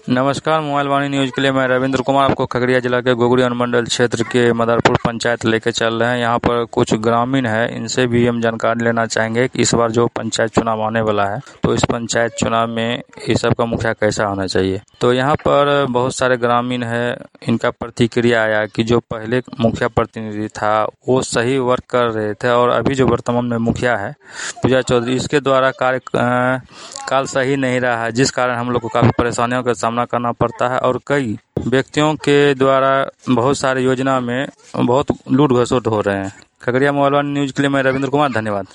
नमस्कार, मोबाइल वाणी न्यूज के लिए मैं रविंद्र कुमार आपको खगड़िया जिला के गोगरी अनुमंडल क्षेत्र के मदरपुर पंचायत लेके चल रहे हैं। यहाँ पर कुछ ग्रामीण है, इनसे भी हम जानकारी लेना चाहेंगे कि इस बार जो पंचायत चुनाव आने वाला है तो इस पंचायत चुनाव में इस सब का मुखिया कैसा होना चाहिए। तो यहाँ पर बहुत सारे ग्रामीण है, इनका प्रतिक्रिया आया कि जो पहले मुखिया प्रतिनिधि था वो सही वर्क कर रहे थे और अभी जो वर्तमान में मुखिया है पूजा चौधरी, इसके द्वारा कार्यकाल सही नहीं रहा है, जिस कारण हम लोग को काफी परेशानियों का सामना करना पड़ता है और कई व्यक्तियों के द्वारा बहुत सारी योजना में बहुत लूट घसोट हो रहे हैं। खगड़िया मोबाइल वन न्यूज के लिए मैं रविंद्र कुमार, धन्यवाद।